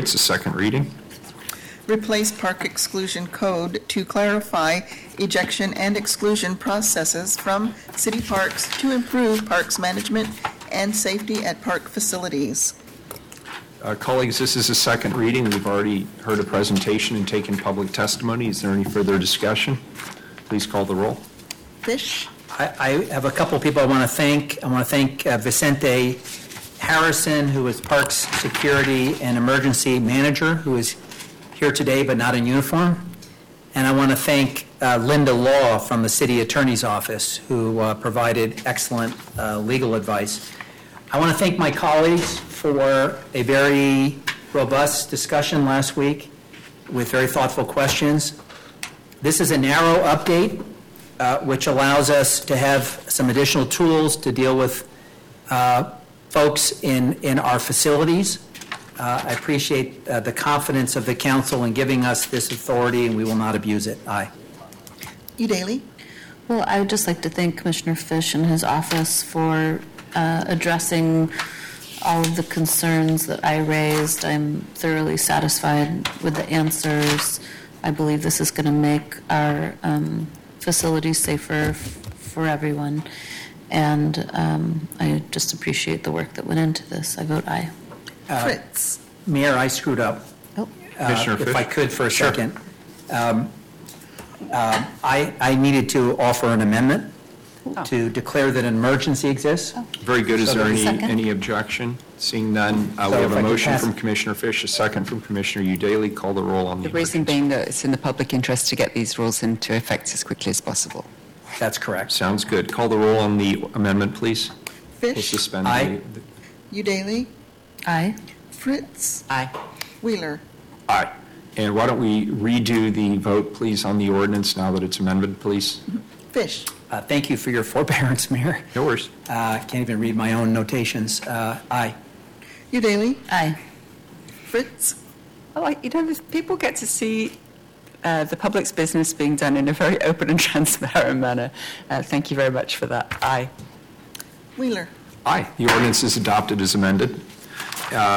Rates, a second reading. Replace park exclusion code to clarify ejection and exclusion processes from city parks to improve parks management and safety at park facilities. Colleagues, this is a second reading. We've already heard a presentation and taken public testimony. Is there any further discussion? Please call the roll. Fish. I have a couple of people I want to thank. I want to thank Vicente Harrison, who is Parks Security and Emergency Manager, who is here today but not in uniform. And I want to thank Linda Law from the City Attorney's Office, who provided excellent legal advice. I want to thank my colleagues for a very robust discussion last week with very thoughtful questions. This is a narrow update, which allows us to have some additional tools to deal with folks in our facilities. I appreciate the confidence of the council in giving us this authority, and we will not abuse it. Aye. Udaley. Well, I would just like to thank Commissioner Fish and his office for addressing all of the concerns that I raised. I'm thoroughly satisfied with the answers. I believe this is going to make our facilities safer for everyone. And I just appreciate the work that went into this. I vote aye. Fritz. Mayor, I screwed up. Oh. Commissioner Fish? If I could for a second. I needed to offer an amendment to declare that an emergency exists. Very good. Is So there there's a second? any objection? Seeing none, we So have if I a could motion pass- from Commissioner Fish, a second from Commissioner Udaley. Call the roll on the The reason emergency. being that it's in the public interest to get these rules into effect as quickly as possible. That's correct. Sounds good. Call the roll on the amendment, please. We'll Fish. suspend Aye. Udaley. Aye. Fritz. Aye. Wheeler. Aye. And why don't we redo the vote, please, on the ordinance now that it's amended, please? Fish. Thank you for your forbearance, Mayor. No worries. Can't even read my own notations. Aye. Udaley. Aye. Fritz. People get to see the public's business being done in a very open and transparent manner. Thank you very much for that. Aye. Wheeler. Aye. The ordinance is adopted as amended.